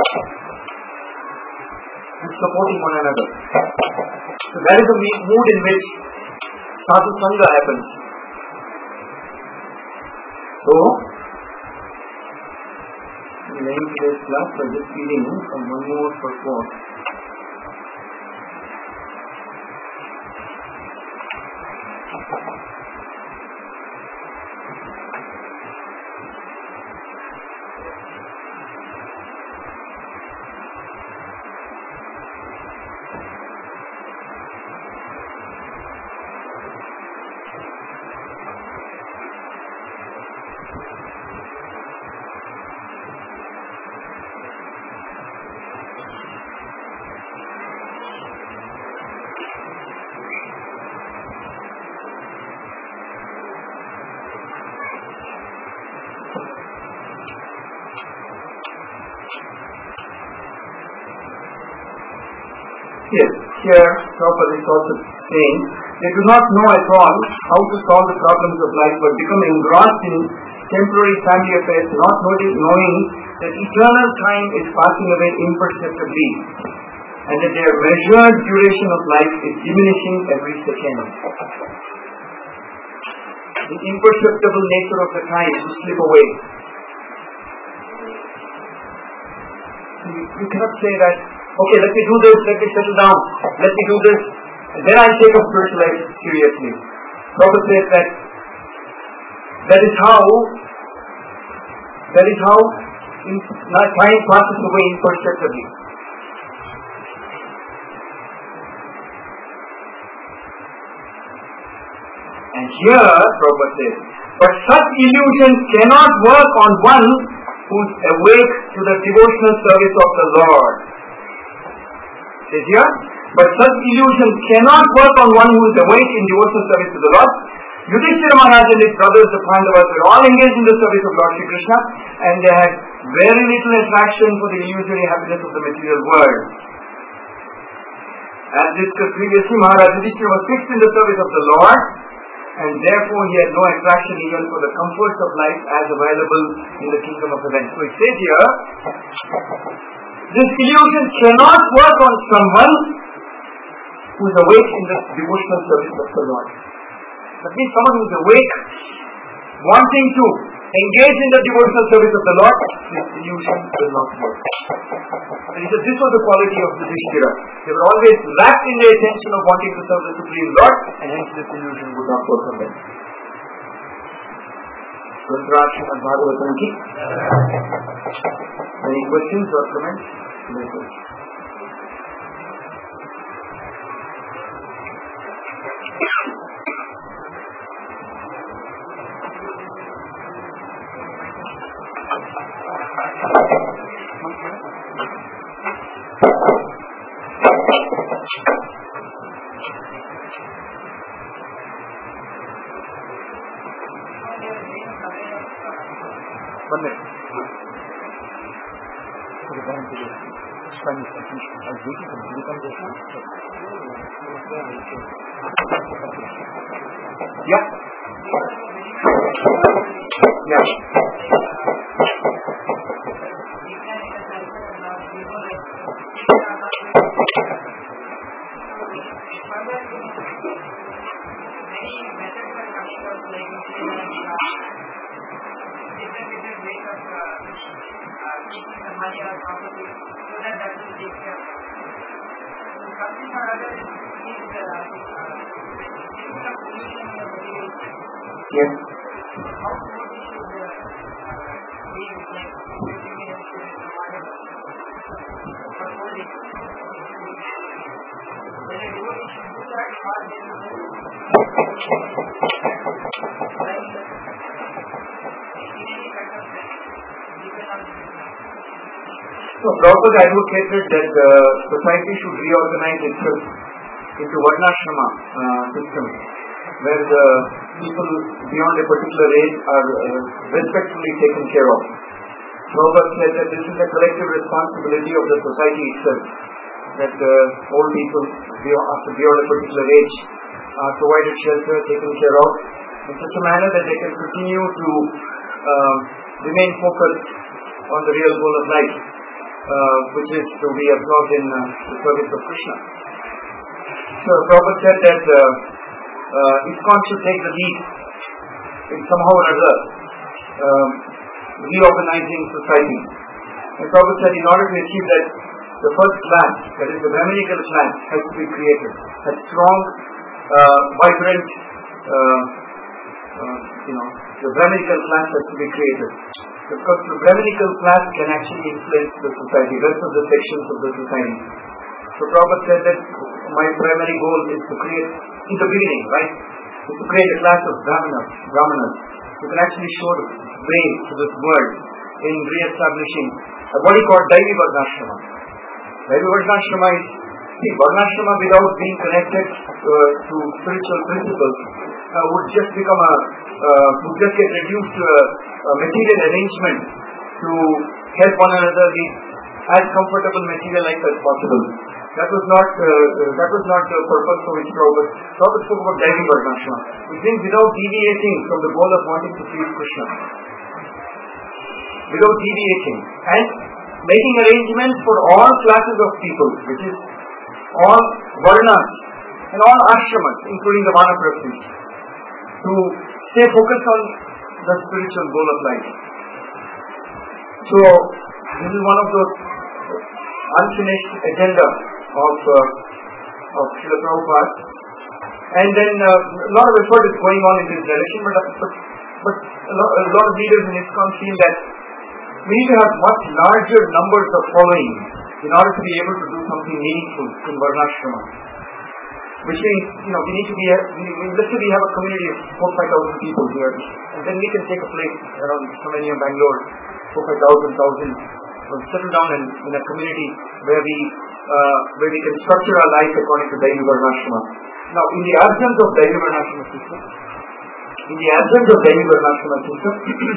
And supporting one another. So that is the mood in which sadhu sangha happens. So, we name today's class by just reading from one more purport. Yes, here Prabhupada is also saying, they do not know at all how to solve the problems of life but become engrossed in temporary family affairs, not knowing that eternal time is passing away imperceptibly and that their measured duration of life is diminishing every second. The imperceptible nature of the time will slip away. You, you cannot say that, okay, let me do this, let me settle down, let me do this, and then I'll take up spiritual life seriously. Prabhupada says that that is how that is how in, time passes away imperceptibly. And here Prabhupada says, but such illusion cannot work on one who is awake to the devotional service of the Lord. Says here, but such illusion cannot work on one who is awake in devotional service to the Lord. Yudhishthira Maharaj and his brothers, the Pandavas, were all engaged in the service of Lord Shri Krishna, and they had very little attraction for the illusory happiness of the material world. As discussed previously, Maharaj Yudhishthira was fixed in the service of the Lord, and therefore he had no attraction even for the comforts of life as available in the kingdom of heaven. So it says here, this illusion cannot work on someone who is awake in the devotional service of the Lord. That means someone who is awake, wanting to engage in the devotional service of the Lord, this illusion will not work. And he said this was the quality of Yudhishthira. They were always wrapped in the attention of wanting to serve the Supreme Lord, and hence this illusion would not work on them. Any questions or comments? One minute. Yeah. Yeah. money or property, so that that will take care of it. So something or other is uh, uh, taking a position in the material. Yes. How devotee should uh, uh, be like living in a whatever for holding? When a devotee should do that, or they will like in any kind of way, depend on Krishna. So Prabhupada advocated that the society should reorganize itself into Varnashrama uh, system, where the people beyond a particular age are uh, respectfully taken care of. Prabhupada said that this is a collective responsibility of the society itself, that uh, old people beyond, after beyond a particular age are provided shelter, taken care of, in such a manner that they can continue to uh, remain focused on the real goal of life, uh, which is to be absorbed in uh, the service of Krishna. So Prabhupada said that uh, uh, ISKCON should take the lead in somehow or other um, reorganizing society. And Prabhupada said in order to achieve that, the first class, that is the Brahminical class, has to be created. A strong, uh, vibrant, uh, uh, you know, the Brahminical class has to be created. Because the Brahminical class can actually influence the society, the rest of the sections of the society. So Prabhupada said that my primary goal is to create, in the beginning, right, is to create a class of Brahmanas, Brahmanas, who can actually show the way to this world in re-establishing a body called Daivi Varnashrama. Daivi Varnashrama is, see, Varnashrama without being connected uh, to spiritual principles uh, would just become a, uh, would just get reduced to a, a material arrangement to help one another lead as comfortable material life as possible. That was not uh, that was not the purpose for which Prabhupada Prabhupada spoke about Daivi Varnashrama. It means without deviating from the goal of wanting to please Krishna. Without deviating. And making arrangements for all classes of people, which is all Varnas and all ashramas, including the Vanaprasthis, to stay focused on the spiritual goal of life. So, this is one of those unfinished agenda of uh, of Srila Prabhupada, and then uh, a lot of effort is going on in this direction, but but, but a, lot, a lot of leaders in ISKCON feel that we need to have much larger numbers of following in order to be able to do something meaningful in Varnashrama. Which means, you know, we need to be, a, we, we, let's say we have a community of four five thousand people here, and then we can take a place around Samania, Bangalore, four five thousand, thousand, settle down in, in a community where we uh, where we can structure our life according to Daivi Varnashrama. Now, in the absence of Daivi Varnashrama system, in the absence of Daivi Varnashrama system,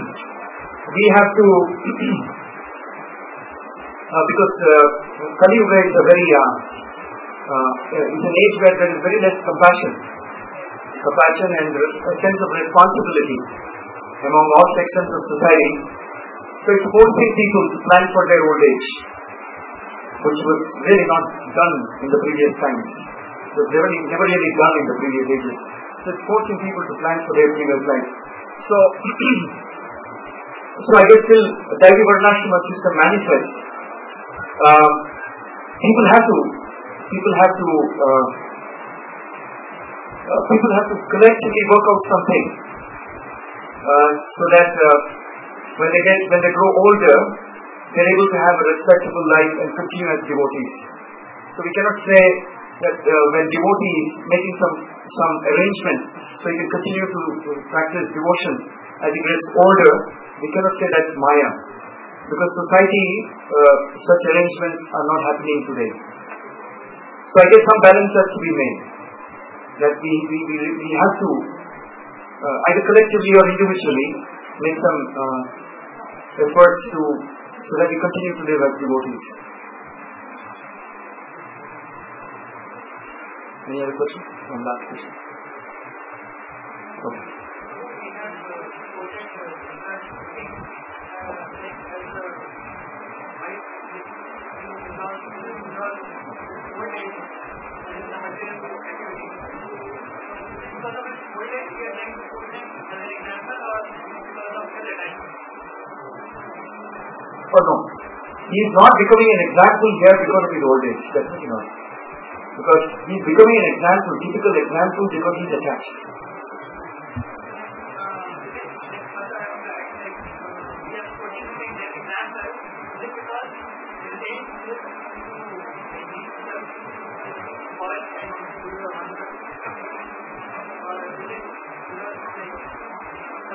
we have to, uh, because uh, Kali Yuga is a very, uh, uh, is an age where there is very less compassion, compassion and a sense of responsibility among all sections of society. So it's forcing people to plan for their old age, which was really not done in the previous times. It was never, never really done in the previous ages. So it's forcing people to plan for their previous life. So, so I guess till the Daivi Varnashrama system manifests, uh, people have to, people have to, uh, uh, people have to collectively work out something, uh, so that uh, when they get, when they grow older, they're able to have a respectable life and continue as devotees. So we cannot say that uh, when devotee is making some some arrangement, so he can continue to, to practice devotion as he gets older, we cannot say that's Maya, because society, uh, such arrangements are not happening today. So I guess some balance has to be made. That we we we, we have to uh, either collectively or individually make some uh, efforts to so that we continue to live as devotees. Any other questions? One last question. Okay. Oh no, he is not becoming an example here because of his old age, definitely not. Because he is becoming an example, typical example, because he is attached.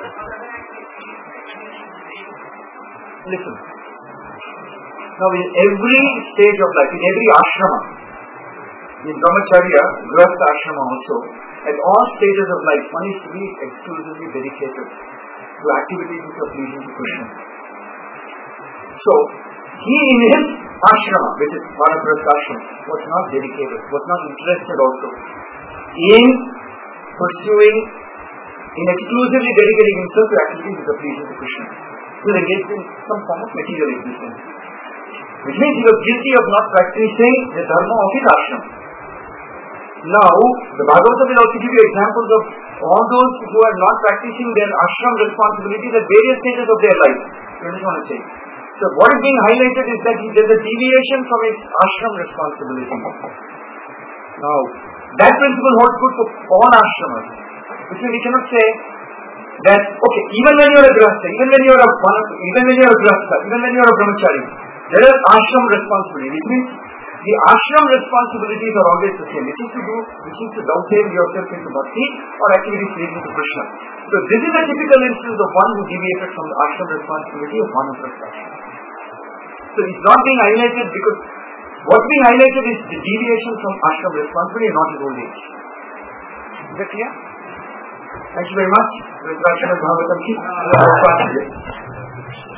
Listen. Now in every stage of life, in every ashrama, in brahmacharya, grihastha ashrama also, at all stages of life, one is to be exclusively dedicated to activities which are pleasing to Krishna. So, he in his ashrama, which is vanaprastha ashrama, was not dedicated, was not interested also in pursuing, in exclusively dedicating himself to activities which are pleasing to Krishna. He was engaged in some form of material existence, which means he was guilty of not practicing the dharma of his ashram. Now, the Bhagavata will also give you examples of all those who are not practicing their ashram responsibilities at various stages of their life. You just want to say. So, what is being highlighted is that there is a deviation from his ashram responsibility. Now, that principle holds good for all ashramas. Which means we cannot say that, okay, even when you are a grihastha, even when you are a even when you are a grihastha, even when you are a brahmachari, there is ashram responsibility, which means the ashram responsibilities are always the same, which is to do, which is to dovetail yourself into bhakti or activities pleasing to Krishna. So this is a typical instance of one who deviated from the ashram responsibility of vanaprastha ashram. So it's not being highlighted because what's being highlighted is the deviation from ashram responsibility, not his old age. Is that clear? Thank you very much.